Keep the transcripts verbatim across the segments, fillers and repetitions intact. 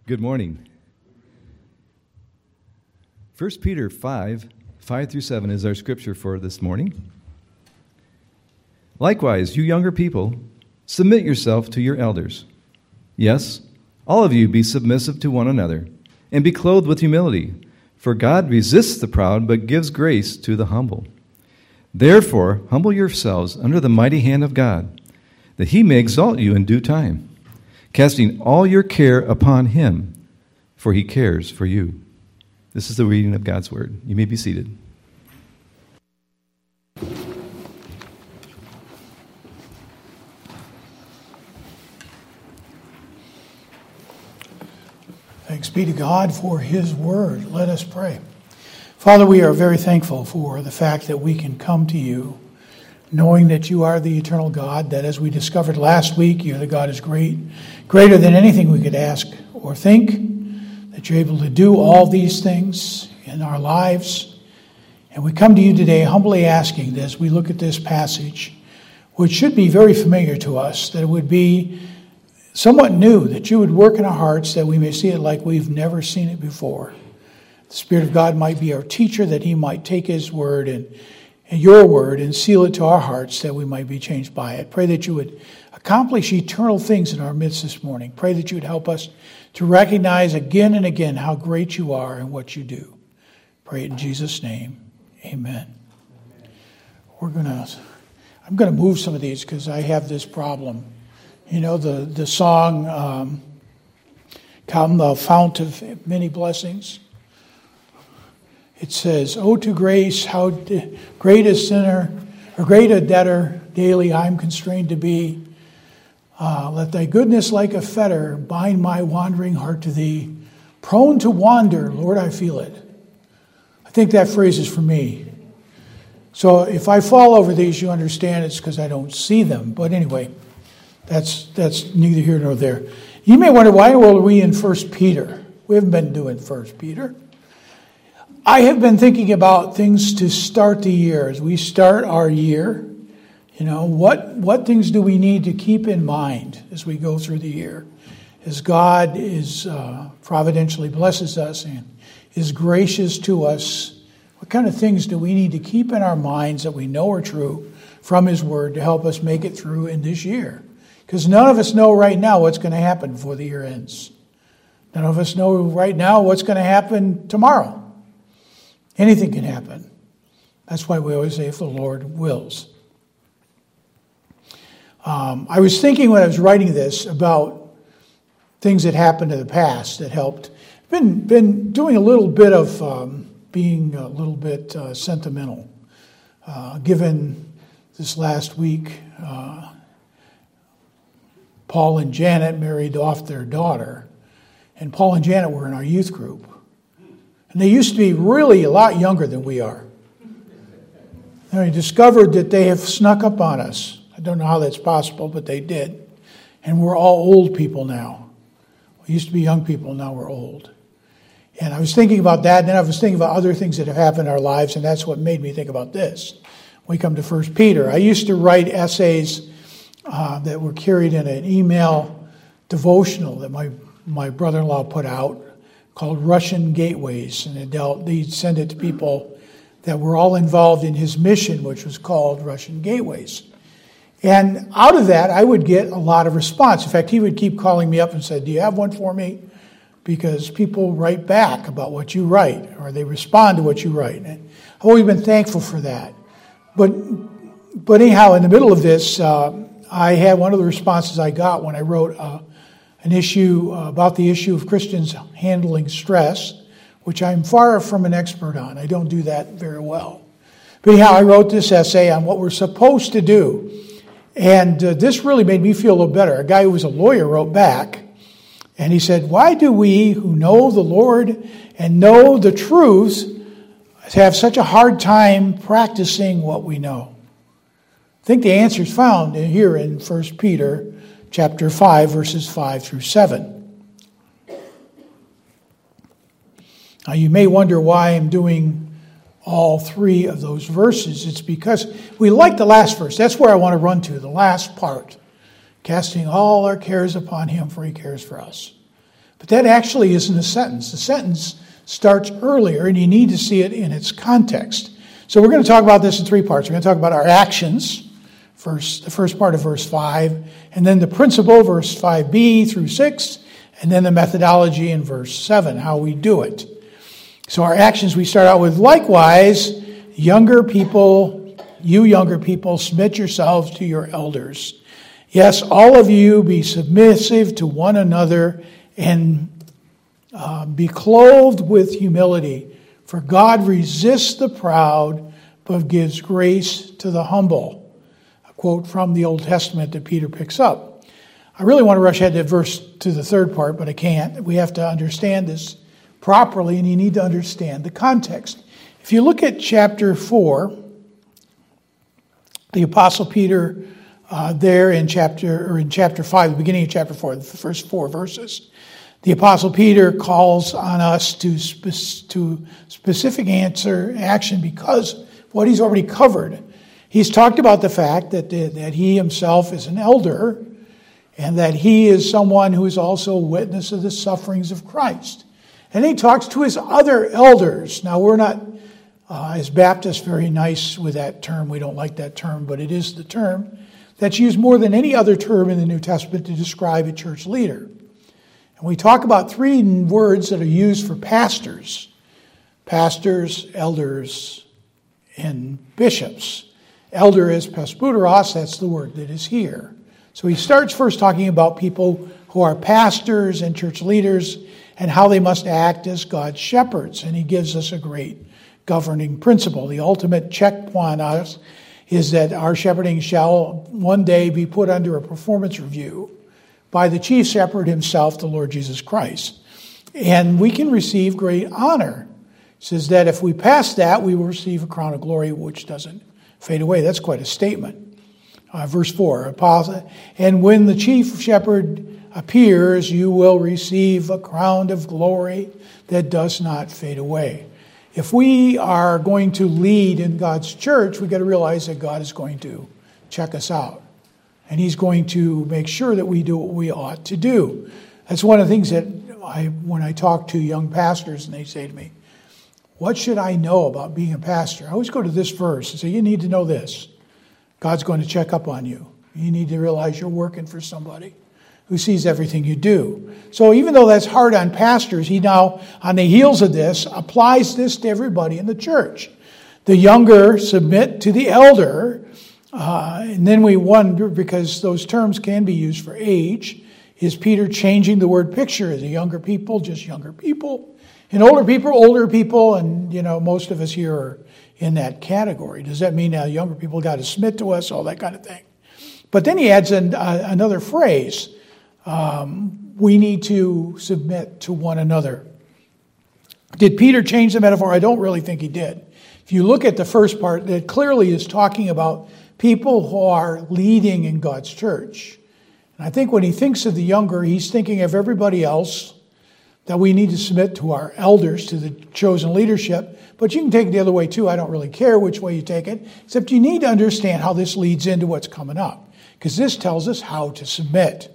Good morning. First Peter five, five through seven is our scripture for this morning. Likewise, you younger people, submit yourself to your elders. Yes, all of you be submissive to one another, and be clothed with humility, for God resists the proud, but gives grace to the humble. Therefore, humble yourselves under the mighty hand of God, that he may exalt you in due time, casting all your care upon him, for he cares for you. This is the reading of God's word. You may be seated. Thanks be to God for his word. Let us pray. Father, we are very thankful for the fact that we can come to you knowing that you are the eternal God, that as we discovered last week, you're the God is great, greater than anything we could ask or think, that you're able to do all these things in our lives. And we come to you today humbly asking that as we look at this passage, which should be very familiar to us, that it would be somewhat new, that you would work in our hearts, that we may see it like we've never seen it before. The Spirit of God might be our teacher, that he might take his word and And your word and seal it to our hearts that we might be changed by it. Pray that you would accomplish eternal things in our midst this morning. Pray that you would help us to recognize again and again how great you are and what you do. Pray it in Jesus' name. Amen. We're gonna. I'm going to move some of these because I have this problem. You know the the song, um, "Come the fount of many blessings." It says, "Oh, to grace, how de- great a sinner, or great a debtor, daily I'm constrained to be. Uh, let thy goodness like a fetter bind my wandering heart to thee. Prone to wander, Lord, I feel it." I think that phrase is for me. So if I fall over these, you understand it's because I don't see them. But anyway, that's that's neither here nor there. You may wonder, why are we in First Peter? We haven't been doing First Peter. I have been thinking about things to start the year. As we start our year, you know, what, what things do we need to keep in mind as we go through the year? As God is uh, providentially blesses us and is gracious to us, what kind of things do we need to keep in our minds that we know are true from his word to help us make it through in this year? Because none of us know right now what's going to happen before the year ends. None of us know right now what's going to happen tomorrow. Anything can happen. That's why we always say, if the Lord wills. Um, I was thinking when I was writing this about things that happened in the past that helped. I've been, been doing a little bit of um, being a little bit uh, sentimental. Uh, given this last week, uh, Paul and Janet married off their daughter. And Paul and Janet were in our youth group. And they used to be really a lot younger than we are. And I discovered that they have snuck up on us. I don't know how that's possible, but they did. And we're all old people now. We used to be young people, now we're old. And I was thinking about that, and then I was thinking about other things that have happened in our lives, and that's what made me think about this. We come to First Peter. I used to write essays uh, that were carried in an email devotional that my, my brother-in-law put out, called Russian Gateways, and it dealt, he'd send it to people that were all involved in his mission, which was called Russian Gateways. And out of that, I would get a lot of response. In fact, he would keep calling me up and said, "Do you have one for me?" Because people write back about what you write, or they respond to what you write. And I've always been thankful for that. But, but anyhow, in the middle of this, uh, I had one of the responses I got when I wrote uh, an issue uh, about the issue of Christians handling stress, which I'm far from an expert on. I don't do that very well. But anyhow, I wrote this essay on what we're supposed to do. And uh, this really made me feel a little better. A guy who was a lawyer wrote back, and he said, "Why do we who know the Lord and know the truth have such a hard time practicing what we know?" I think the answer is found here in First Peter chapter five, verses five through seven. Now, you may wonder why I'm doing all three of those verses. It's because we like the last verse. That's where I want to run to, the last part. Casting all our cares upon him, for he cares for us. But that actually isn't a sentence. The sentence starts earlier, and you need to see it in its context. So we're going to talk about this in three parts. We're going to talk about our actions, first, the first part of verse five, and then the principle, verse five b through six, and then the methodology in verse seven, how we do it. So our actions, we start out with, likewise, younger people, you younger people, submit yourselves to your elders. Yes, all of you be submissive to one another and uh, be clothed with humility. For God resists the proud, but gives grace to the humble. A quote from the Old Testament that Peter picks up. I really want to rush ahead to verse to the third part, but I can't. We have to understand this properly, and you need to understand the context. If you look at chapter four, the Apostle Peter uh, there in chapter or in chapter five, the beginning of chapter four, the first four verses, the Apostle Peter calls on us to spe- to specific answer action because of what he's already covered. He's talked about the fact that that he himself is an elder, and that he is someone who is also a witness of the sufferings of Christ. And he talks to his other elders. Now, we're not, uh, as Baptists, very nice with that term. We don't like that term, but it is the term that's used more than any other term in the New Testament to describe a church leader. And we talk about three words that are used for pastors. Pastors, elders, and bishops. Elder is presbyteros, that's the word that is here. So he starts first talking about people who are pastors and church leaders and how they must act as God's shepherds. And he gives us a great governing principle. The ultimate check on us is that our shepherding shall one day be put under a performance review by the chief shepherd himself, the Lord Jesus Christ. And we can receive great honor. It says that if we pass that, we will receive a crown of glory which doesn't fade away. That's quite a statement. Uh, verse four, and when the chief shepherd appears, you will receive a crown of glory that does not fade away. If we are going to lead in God's church, we've got to realize that God is going to check us out. And he's going to make sure that we do what we ought to do. That's one of the things that I, when I talk to young pastors and they say to me, what should I know about being a pastor? I always go to this verse and say, you need to know this. God's going to check up on you. You need to realize you're working for somebody who sees everything you do. So even though that's hard on pastors, he now, on the heels of this, applies this to everybody in the church. The younger submit to the elder, uh, and then we wonder, because those terms can be used for age, is Peter changing the word picture? Is the younger people just younger people? And older people, older people, and you know, most of us here are in that category. Does that mean now younger people got to submit to us, all that kind of thing? But then he adds an, uh, another phrase. Um, we need to submit to one another. Did Peter change the metaphor? I don't really think he did. If you look at the first part, that clearly is talking about people who are leading in God's church. And I think when he thinks of the younger, he's thinking of everybody else, that we need to submit to our elders, to the chosen leadership. But you can take it the other way too. I don't really care which way you take it, except you need to understand how this leads into what's coming up, because this tells us how to submit.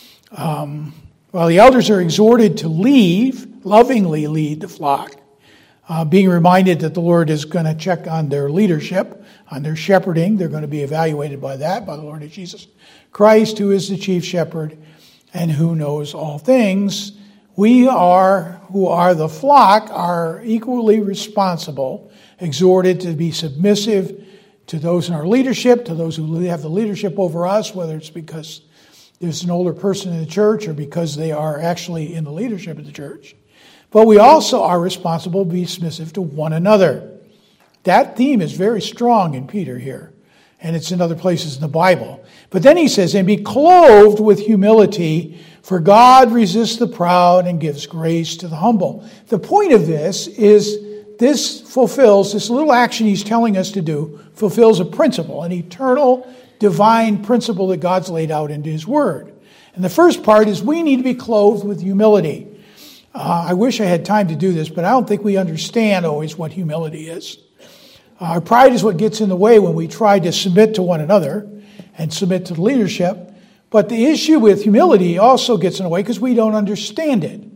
Um, well, the elders are exhorted to lead, lovingly lead the flock, uh, being reminded that the Lord is going to check on their leadership, on their shepherding. They're going to be evaluated by that, by the Lord Jesus Christ, who is the chief shepherd and who knows all things. We are, who are the flock, are equally responsible, exhorted to be submissive to those in our leadership, to those who have the leadership over us, whether it's because there's an older person in the church or because they are actually in the leadership of the church. But we also are responsible to be submissive to one another. That theme is very strong in Peter here, and it's in other places in the Bible. But then he says, and be clothed with humility, for God resists the proud and gives grace to the humble. The point of this is this fulfills, this little action he's telling us to do, fulfills a principle, an eternal divine principle that God's laid out into his word. And the first part is we need to be clothed with humility. Uh, I wish I had time to do this, but I don't think we understand always what humility is. Uh, our pride is what gets in the way when we try to submit to one another and submit to the leadership. But the issue with humility also gets in the way because we don't understand it.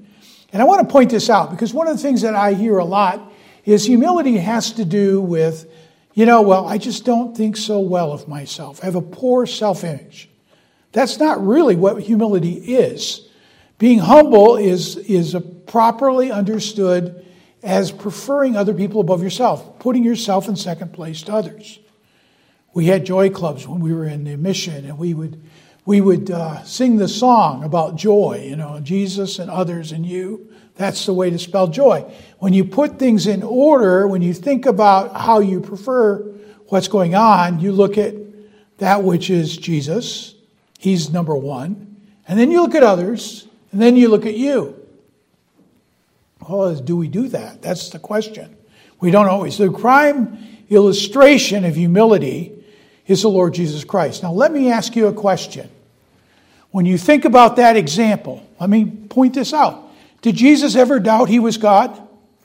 And I want to point this out because one of the things that I hear a lot is humility has to do with, you know, well, I just don't think so well of myself. I have a poor self-image. That's not really what humility is. Being humble is, is a properly understood as preferring other people above yourself, putting yourself in second place to others. We had joy clubs when we were in the mission, and we would we would uh, sing the song about joy, you know, Jesus and others and you. That's the way to spell joy. When you put things in order, when you think about how you prefer what's going on, you look at that which is Jesus. He's number one. And then you look at others, and then you look at you. Well, do we do that? That's the question. We don't always. The prime illustration of humility is the Lord Jesus Christ. Now, let me ask you a question. When you think about that example, let me point this out. Did Jesus ever doubt he was God?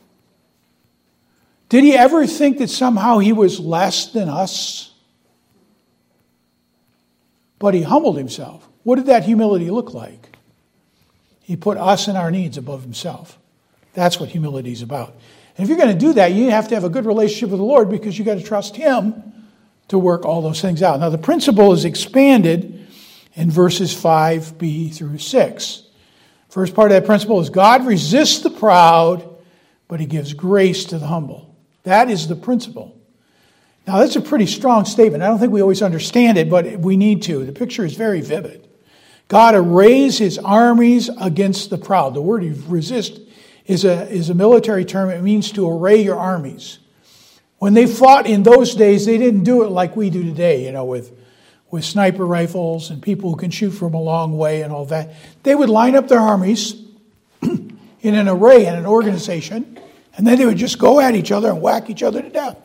Did he ever think that somehow he was less than us? But he humbled himself. What did that humility look like? He put us and our needs above himself. That's what humility is about. And if you're going to do that, you have to have a good relationship with the Lord because you've got to trust him to work all those things out. Now, the principle is expanded in verses five b through six. First part of that principle is God resists the proud, but he gives grace to the humble. That is the principle. Now, that's a pretty strong statement. I don't think we always understand it, but we need to. The picture is very vivid. God arrays his armies against the proud. The word resist is a, is a military term. It means to array your armies. When they fought in those days, they didn't do it like we do today, you know, with, with sniper rifles and people who can shoot from a long way and all that. They would line up their armies in an array, in an organization, and then they would just go at each other and whack each other to death.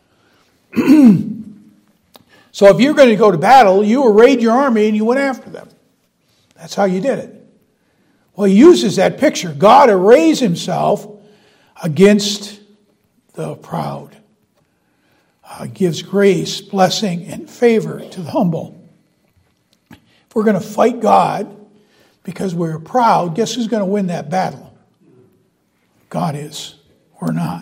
So if you're going to go to battle, you arrayed your army and you went after them. That's how you did it. Well, he uses that picture. God arrays himself against the proud. Uh, gives grace, blessing, and favor to the humble. If we're going to fight God because we're proud, guess who's going to win that battle? God is. We're not.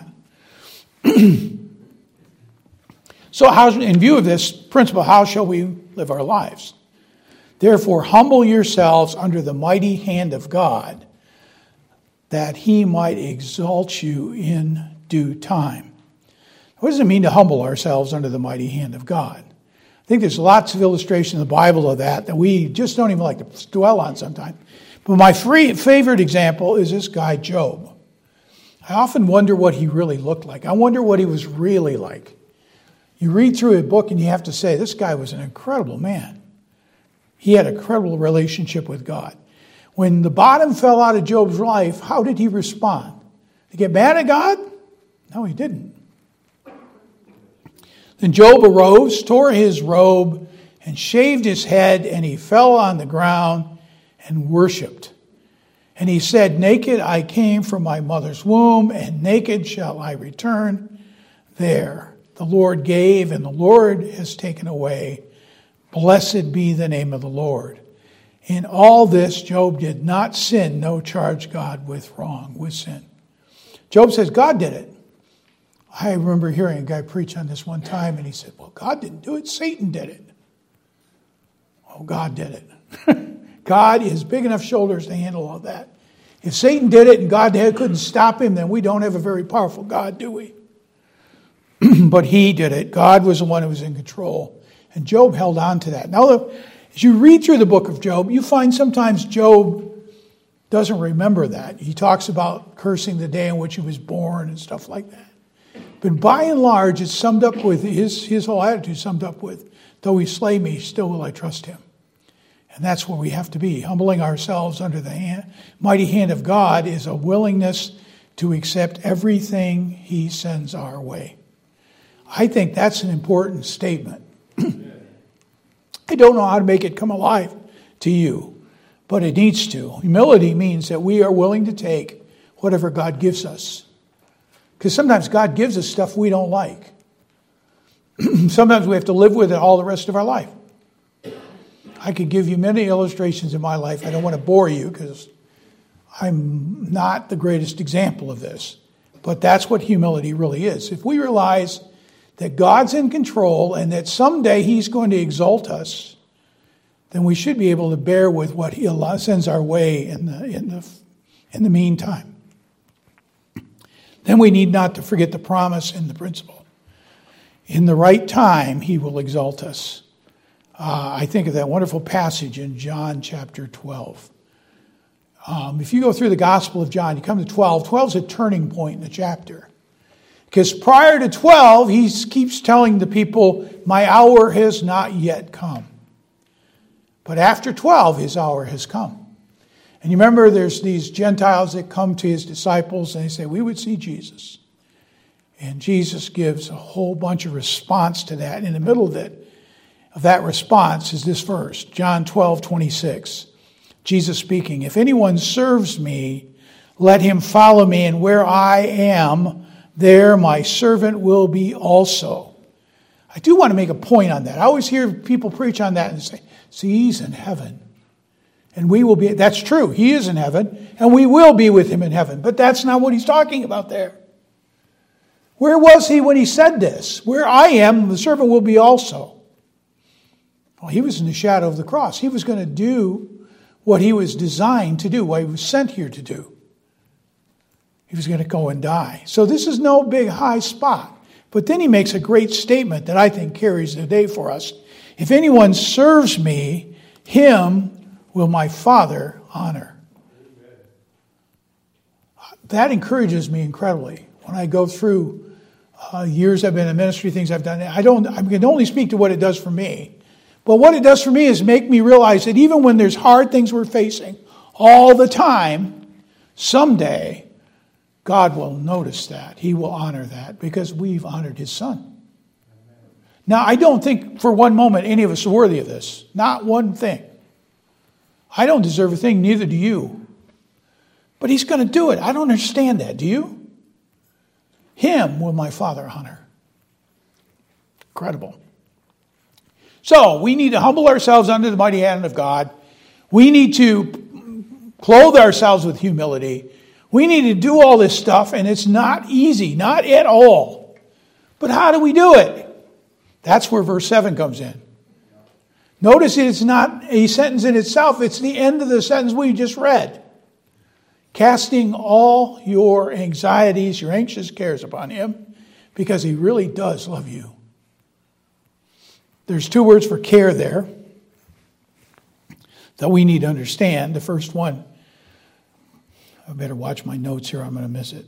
So how, in view of this principle, how shall we live our lives? Therefore, humble yourselves under the mighty hand of God, that he might exalt you in due time. What does it mean to humble ourselves under the mighty hand of God? I think there's lots of illustration in the Bible of that that we just don't even like to dwell on sometimes. But my free, favorite example is this guy, Job. I often wonder what he really looked like. I wonder what he was really like. You read through a book and you have to say, this guy was an incredible man. He had an incredible relationship with God. When the bottom fell out of Job's life, how did he respond? Did he get mad at God? No, he didn't. Then Job arose, tore his robe, and shaved his head, and he fell on the ground and worshipped. And he said, naked I came from my mother's womb, and naked shall I return there. The Lord gave, and the Lord has taken away. Blessed be the name of the Lord. In all this, Job did not sin, no charge God with wrong, with sin. Job says, God did it. I remember hearing a guy preach on this one time, and he said, well, God didn't do it, Satan did it. Oh, God did it. God has big enough shoulders to handle all that. If Satan did it and God couldn't stop him, then we don't have a very powerful God, do we? But he did it. God was the one who was in control. And Job held on to that. Now, as you read through the book of Job, you find sometimes Job doesn't remember that. He talks about cursing the day in which he was born and stuff like that. But by and large, it's summed up with, his, his whole attitude summed up with, though he slay me, still will I trust him. And that's where we have to be. Humbling ourselves under the hand, mighty hand of God is a willingness to accept everything he sends our way. I think that's an important statement. I don't know how to make it come alive to you, but it needs to. Humility means that we are willing to take whatever God gives us. Because sometimes God gives us stuff we don't like. Sometimes we have to live with it all the rest of our life. I could give you many illustrations in my life. I don't want to bore you because I'm not the greatest example of this, but that's what humility really is. If we realize that God's in control and that someday He's going to exalt us, then we should be able to bear with what He sends our way in the, in the, in the meantime. Then we need not to forget the promise and the principle. In the right time, He will exalt us. Uh, I think of that wonderful passage in John chapter twelve. Um, if you go through the Gospel of John, you come to twelve. twelve is a turning point in the chapter. Because prior to twelve, he keeps telling the people, my hour has not yet come. But after twelve, his hour has come. And you remember there's these Gentiles that come to his disciples and they say, we would see Jesus. And Jesus gives a whole bunch of response to that. And in the middle of it, of that response is this verse, John twelve twenty-six. Jesus speaking, if anyone serves me, let him follow me, and where I am, there my servant will be also. I do want to make a point on that. I always hear people preach on that and say, see, he's in heaven. And we will be, that's true, he is in heaven, and we will be with him in heaven. But that's not what he's talking about there. Where was he when he said this? Where I am, the servant will be also. Well, he was in the shadow of the cross. He was going to do what he was designed to do, what he was sent here to do. He was going to go and die. So this is no big high spot. But then he makes a great statement that I think carries the day for us. If anyone serves me, him will my Father honor. That encourages me incredibly. When I go through uh, years I've been in ministry, things I've done, I don't. I can only speak to what it does for me. But what it does for me is make me realize that even when there's hard things we're facing all the time, someday God will notice that. He will honor that because we've honored his Son. Now, I don't think for one moment any of us are worthy of this. Not one thing. I don't deserve a thing, neither do you. But he's going to do it. I don't understand that. Do you? Him will my Father honor. Incredible. So, we need to humble ourselves under the mighty hand of God. We need to clothe ourselves with humility. We need to do all this stuff, and it's not easy, not at all. But how do we do it? That's where verse seven comes in. Notice it's not a sentence in itself, it's the end of the sentence we just read. Casting all your anxieties, your anxious cares upon him, because he really does love you. There's two words for care there that we need to understand. The first one, I better watch my notes here, I'm going to miss it.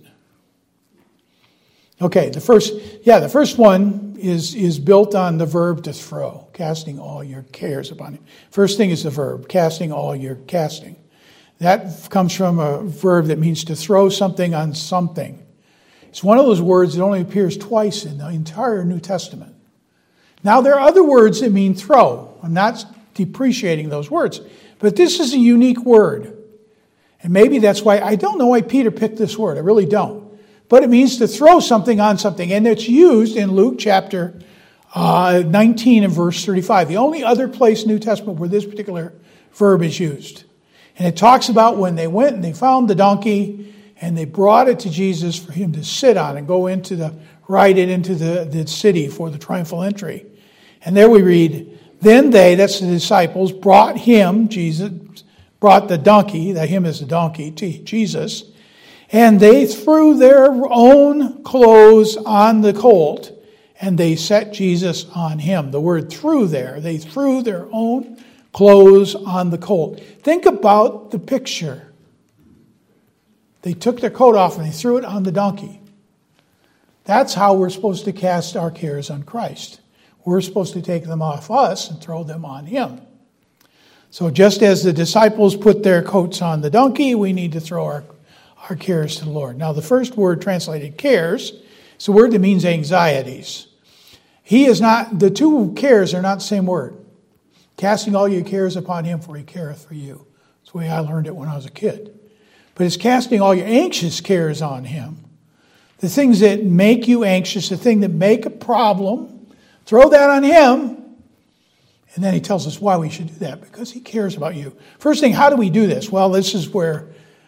Okay, the first, yeah, the first one is, is built on the verb to throw, casting all your cares upon him. First thing is the verb, casting all your casting. That comes from a verb that means to throw something on something. It's one of those words that only appears twice in the entire New Testament. Now, there are other words that mean throw. I'm not depreciating those words. But this is a unique word. And maybe that's why, I don't know why Peter picked this word. I really don't. But it means to throw something on something. And it's used in Luke chapter uh, nineteen and verse thirty-five. The only other place in the New Testament where this particular verb is used. And it talks about when they went and they found the donkey and they brought it to Jesus for him to sit on and go into the ride it into the, the city for the triumphal entry. And there we read, then they, that's the disciples, brought him, Jesus, brought the donkey, that him is the donkey, to Jesus, and they threw their own clothes on the colt, and they set Jesus on him. The word threw there, they threw their own clothes on the colt. Think about the picture. They took their coat off and they threw it on the donkey. That's how we're supposed to cast our cares on Christ. We're supposed to take them off us and throw them on him. So just as the disciples put their coats on the donkey, we need to throw our, our cares to the Lord. Now, the first word translated cares is a word that means anxieties. He is not, the two cares are not the same word. Casting all your cares upon him, for he careth for you. That's the way I learned it when I was a kid. But it's casting all your anxious cares on him. The things that make you anxious, the thing that make a problem, throw that on him. And then he tells us why we should do that, because he cares about you. First thing, how do we do this? Well, this is where,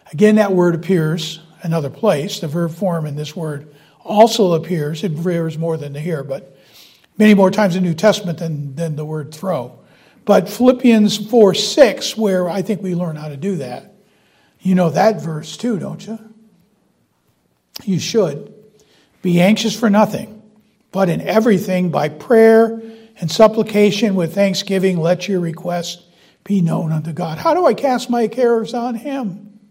Again, that word appears another place. The verb form in this word also appears. It appears more than here, but many more times in the New Testament than, than the word throw. But Philippians four six, where I think we learn how to do that. You know that verse too, don't you? You should. Be anxious for nothing, but in everything by prayer and supplication with thanksgiving, let your requests be known unto God. How do I cast my cares on Him?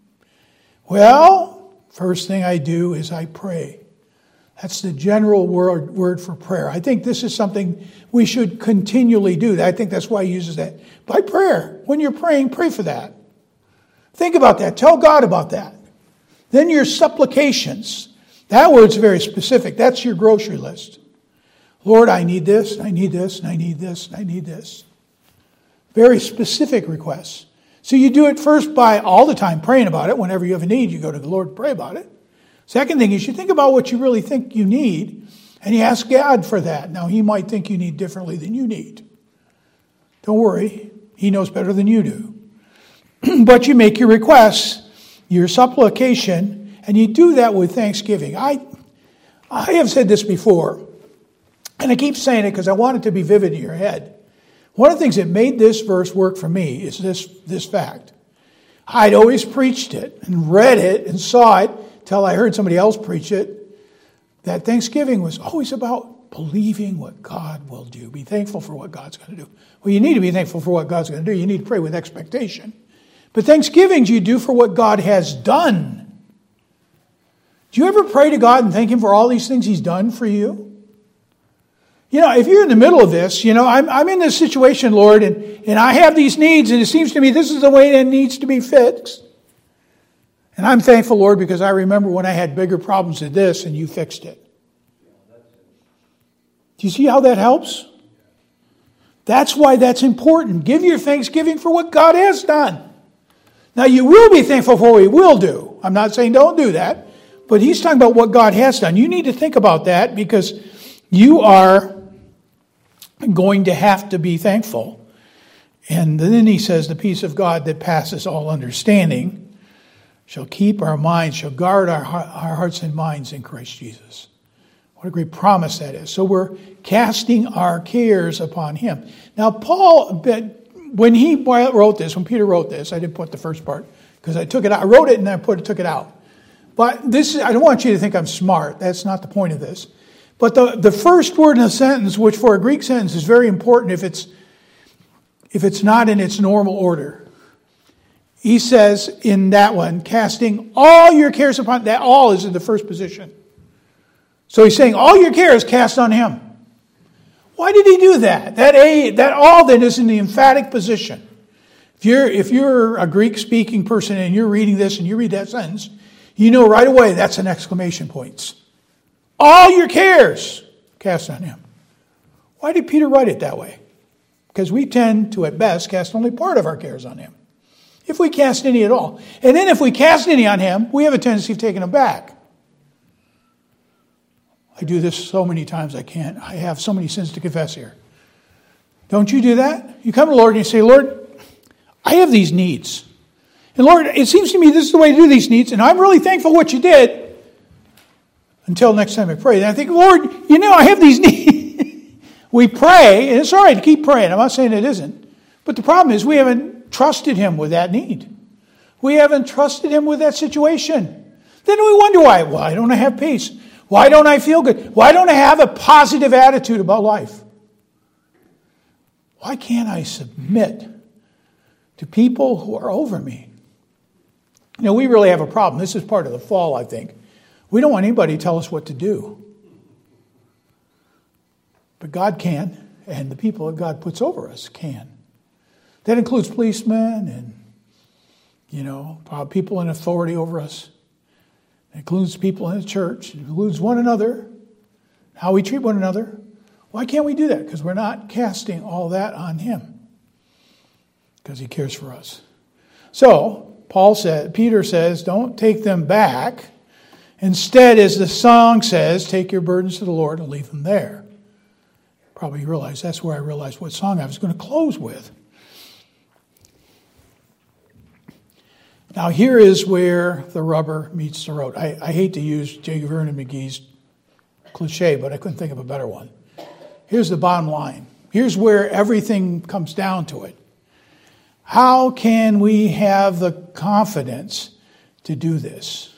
Well, first thing I do is I pray. That's the general word, word for prayer. I think this is something we should continually do. I think that's why he uses that. By prayer. When you're praying, pray for that. Think about that. Tell God about that. Then your supplications. That word's very specific. That's your grocery list. Lord, I need this, I need this, and I need this, and I need this. Very specific requests. So you do it first by all the time praying about it. Whenever you have a need, you go to the Lord and pray about it. Second thing is you think about what you really think you need, and you ask God for that. Now, He might think you need differently than you need. Don't worry. He knows better than you do. But you make your requests, your supplication, and you do that with thanksgiving. I, I have said this before, and I keep saying it because I want it to be vivid in your head. One of the things that made this verse work for me is this, this fact. I'd always preached it and read it and saw it till I heard somebody else preach it, that Thanksgiving was always about believing what God will do. Be thankful for what God's going to do. Well, you need to be thankful for what God's going to do. You need to pray with expectation. But Thanksgivings you do for what God has done. Do you ever pray to God and thank Him for all these things He's done for you? You know, if you're in the middle of this, you know, I'm, I'm in this situation, Lord, and, and I have these needs, and it seems to me this is the way that needs to be fixed. And I'm thankful, Lord, because I remember when I had bigger problems than this, and you fixed it. Do you see how that helps? That's why that's important. Give your thanksgiving for what God has done. Now, you will be thankful for what He will do. I'm not saying don't do that, but He's talking about what God has done. You need to think about that because you are going to have to be thankful. And then He says, the peace of God that passes all understanding shall keep our minds, shall guard our, our hearts and minds in Christ Jesus. What a great promise that is. So we're casting our cares upon Him. Now, Paul, when he wrote this, when Peter wrote this, I didn't put the first part because I took it out. I wrote it and I put took it out. But this, I don't want you to think I'm smart. That's not the point of this. But the, the first word in a sentence, which for a Greek sentence is very important if it's if it's not in its normal order. He says in that one, casting all your cares upon, that all is in the first position. So he's saying all your cares cast on Him. Why did He do that? That a that all then is in the emphatic position. If you're if you're a Greek speaking person and you're reading this and you read that sentence, you know right away that's an exclamation point. All your cares cast on Him. Why did Peter write it that way? Because we tend to at best cast only part of our cares on Him. If we cast any at all. And then if we cast any on Him, we have a tendency of taking them back. I do this so many times I can't. I have so many sins to confess here. Don't you do that? You come to the Lord and you say, Lord, I have these needs. And Lord, it seems to me this is the way to do these needs, and I'm really thankful what you did. Until next time I pray. And I think, Lord, you know I have these needs. We pray, and it's all right to keep praying. I'm not saying it isn't. But the problem is we haven't trusted Him with that need. We haven't trusted Him with that situation. Then we wonder why. Why don't I have peace? Why don't I feel good? Why don't I have a positive attitude about life? Why can't I submit to people who are over me? You know, we really have a problem. This is part of the fall, I think. We don't want anybody to tell us what to do. But God can, and the people that God puts over us can. That includes policemen and, you know, people in authority over us. It includes people in the church. It includes one another, how we treat one another. Why can't we do that? Because we're not casting all that on Him. Because He cares for us. So, Paul said, Peter says, don't take them back. Instead, as the song says, take your burdens to the Lord and leave them there. Probably realize that's where I realized what song I was going to close with. Now here is where the rubber meets the road. I, I hate to use J. Vernon McGee's cliche, but I couldn't think of a better one. Here's the bottom line. Here's where everything comes down to it. How can we have the confidence to do this?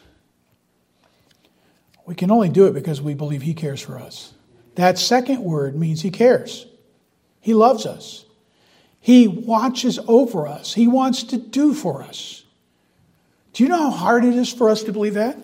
We can only do it because we believe He cares for us. That second word means He cares. He loves us. He watches over us. He wants to do for us. Do you know how hard it is for us to believe that?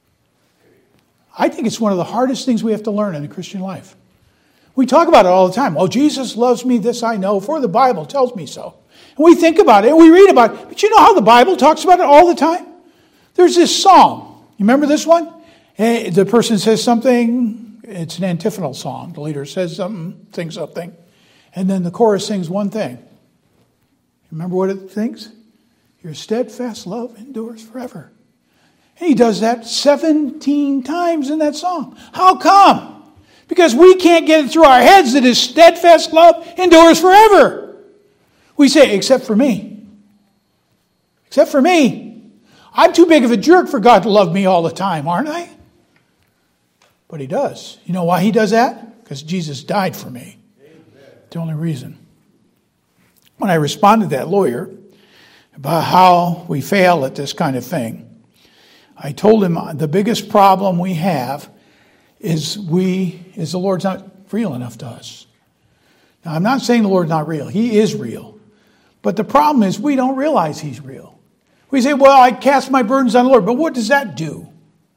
I think it's one of the hardest things we have to learn in the Christian life. We talk about it all the time. Oh, Jesus loves me, this I know, for the Bible tells me so. And we think about it, and we read about it. But you know how the Bible talks about it all the time? There's this song. You remember this one? The person says something, it's an antiphonal song. The leader says something, sings something, and then the chorus sings one thing. Remember what it sings? Your steadfast love endures forever. And he does that seventeen times in that song. How come? Because we can't get it through our heads that His steadfast love endures forever. We say, except for me. Except for me. I'm too big of a jerk for God to love me all the time, aren't I? But He does. You know why He does that? Because Jesus died for me. Amen. The only reason. When I responded to that lawyer about how we fail at this kind of thing, I told him the biggest problem we have is we is the Lord's not real enough to us. Now, I'm not saying the Lord's not real. He is real. But the problem is we don't realize He's real. We say, well, I cast my burdens on the Lord. But what does that do?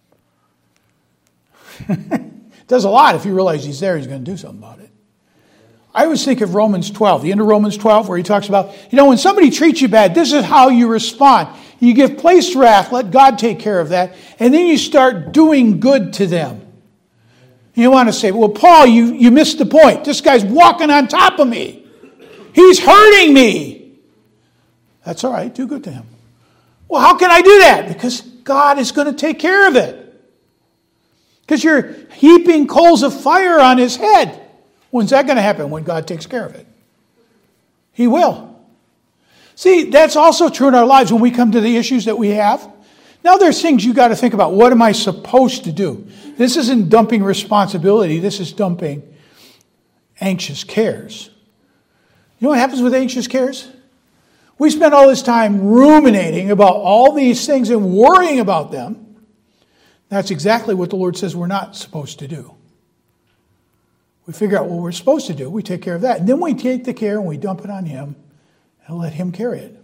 It does a lot. If you realize He's there, He's going to do something about it. I always think of Romans twelve, the end of Romans twelve, where he talks about, you know, when somebody treats you bad, this is how you respond. You give place to wrath, let God take care of that, and then you start doing good to them. You want to say, well, Paul, you, you missed the point. This guy's walking on top of me. He's hurting me. That's all right. Do good to him. Well, how can I do that? Because God is going to take care of it. Because you're heaping coals of fire on his head. When's that going to happen? When God takes care of it. He will. See, that's also true in our lives when we come to the issues that we have. Now there's things you got to think about. What am I supposed to do? This isn't dumping responsibility. This is dumping anxious cares. You know what happens with anxious cares? We spend all this time ruminating about all these things and worrying about them. That's exactly what the Lord says we're not supposed to do. We figure out what we're supposed to do. We take care of that. And then we take the care and we dump it on Him and let Him carry it.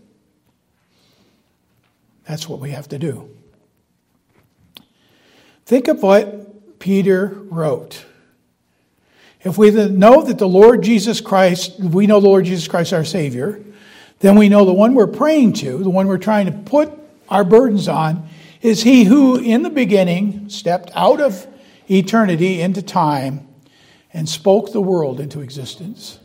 That's what we have to do. Think of what Peter wrote. If we know that the Lord Jesus Christ, we know the Lord Jesus Christ our Savior, then we know the one we're praying to, the one we're trying to put our burdens on, is He who in the beginning stepped out of eternity into time and spoke the world into existence.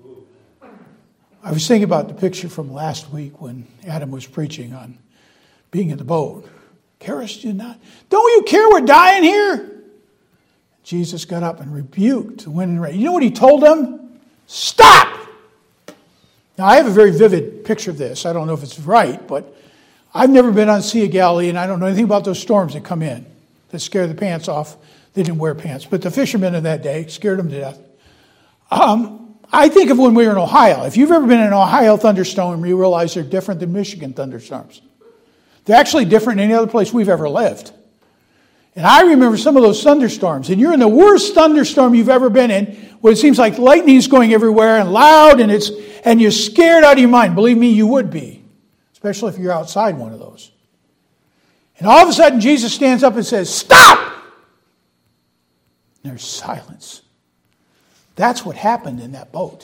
I was thinking about the picture from last week when Adam was preaching on being in the boat. Carest you not? Don't you care we're dying here? Jesus got up and rebuked the wind and rain. You know what He told them? Stop! Now, I have a very vivid picture of this. I don't know if it's right, but I've never been on the Sea of Galilee, and I don't know anything about those storms that come in that scare the pants off. They didn't wear pants, but the fishermen of that day scared them to death. Um, I think of when we were in Ohio. If you've ever been in an Ohio thunderstorm, you realize they're different than Michigan thunderstorms. They're actually different than any other place we've ever lived. And I remember some of those thunderstorms. And you're in the worst thunderstorm you've ever been in, where it seems like lightning's going everywhere and loud, and it's and you're scared out of your mind. Believe me, you would be. Especially if you're outside one of those. And all of a sudden, Jesus stands up and says, stop! And there's silence. That's what happened in that boat.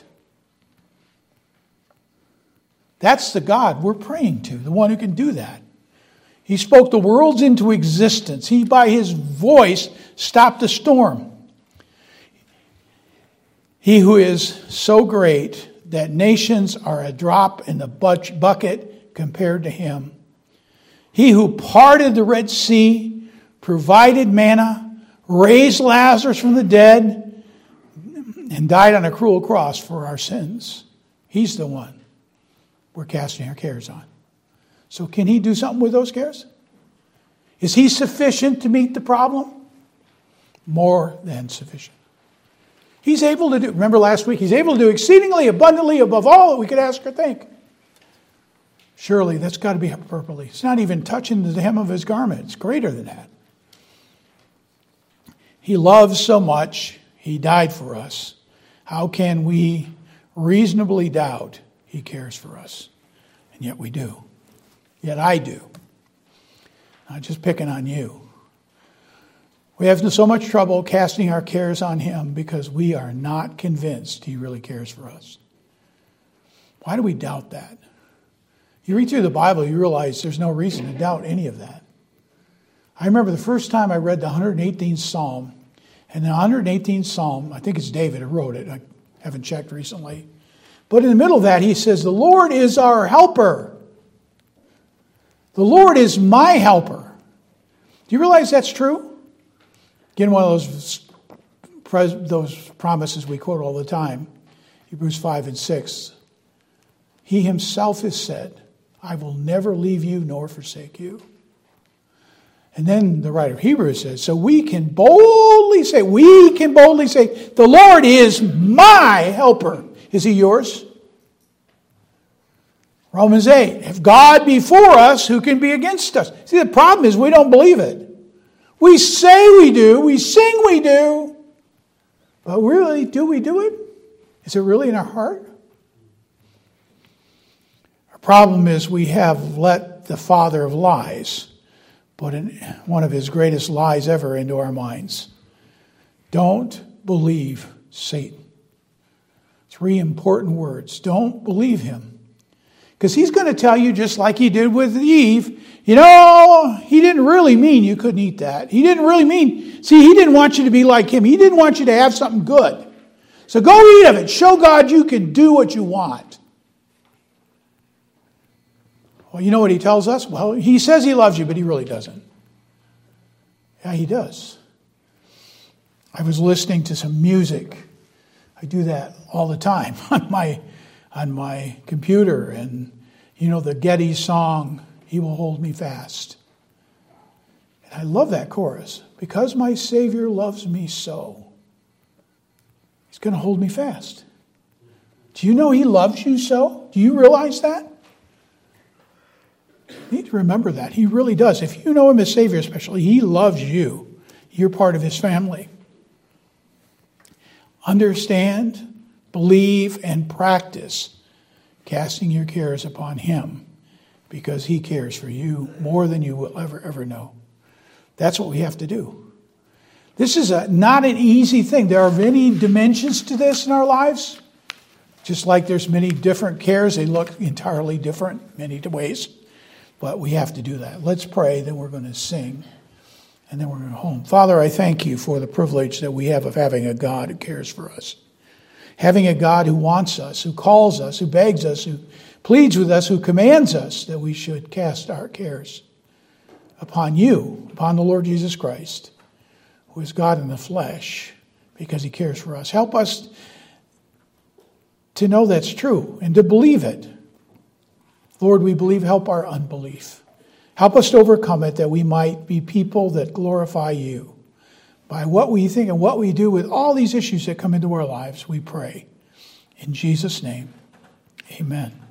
That's the God we're praying to, the one who can do that. He spoke the worlds into existence. He, by His voice, stopped the storm. He who is so great that nations are a drop in the bucket compared to Him. He who parted the Red Sea, provided manna, raised Lazarus from the dead, and died on a cruel cross for our sins. He's the one we're casting our cares on. So can he do something with those cares? Is he sufficient to meet the problem? More than sufficient. He's able to do, remember last week, he's able to do exceedingly abundantly above all that we could ask or think. Surely that's got to be hyperbole. It's not even touching the hem of his garment. It's greater than that. He loves so much, he died for us. How can we reasonably doubt he cares for us? And yet we do. Yet I do. Not just picking on you. We have so much trouble casting our cares on him because we are not convinced he really cares for us. Why do we doubt that? You read through the Bible, you realize there's no reason to doubt any of that. I remember the first time I read the one hundred eighteenth Psalm, and the one hundred eighteenth Psalm, I think it's David who wrote it, I haven't checked recently, but in the middle of that he says, the Lord is our helper. The Lord is my helper. Do you realize that's true? Again, one of those, those promises we quote all the time, Hebrews five and six. He himself has said, I will never leave you nor forsake you. And then the writer of Hebrews says, so we can boldly say, we can boldly say, the Lord is my helper. Is he yours? Romans eight, if God be for us, who can be against us? See, the problem is we don't believe it. We say we do, we sing we do, but really, do we do it? Is it really in our heart? Our problem is we have let the father of lies put in one of his greatest lies ever into our minds. Don't believe Satan. Three important words. Don't believe him. Because he's going to tell you, just like he did with Eve, you know, he didn't really mean you couldn't eat that. He didn't really mean, see, he didn't want you to be like him. He didn't want you to have something good. So go eat of it. Show God you can do what you want. Well, you know what he tells us? Well, he says he loves you, but he really doesn't. Yeah, he does. I was listening to some music. I do that all the time on my on my computer, and you know the Getty song, He Will Hold Me Fast. And I love that chorus. Because my Savior loves me so, he's going to hold me fast. Do you know he loves you so? Do you realize that? You need to remember that. He really does. If you know him as Savior especially, he loves you. You're part of his family. Understand, believe, and practice casting your cares upon him because he cares for you more than you will ever, ever know. That's what we have to do. This is a, not an easy thing. There are many dimensions to this in our lives. Just like there's many different cares. They look entirely different many ways. But we have to do that. Let's pray, then we're going to sing, and then we're going to go home. Father, I thank you for the privilege that we have of having a God who cares for us. Having a God who wants us, who calls us, who begs us, who pleads with us, who commands us that we should cast our cares upon you, upon the Lord Jesus Christ, who is God in the flesh, because he cares for us. Help us to know that's true and to believe it. Lord, we believe, help our unbelief. Help us to overcome it, that we might be people that glorify you. By what we think and what we do with all these issues that come into our lives, we pray. In Jesus' name, amen.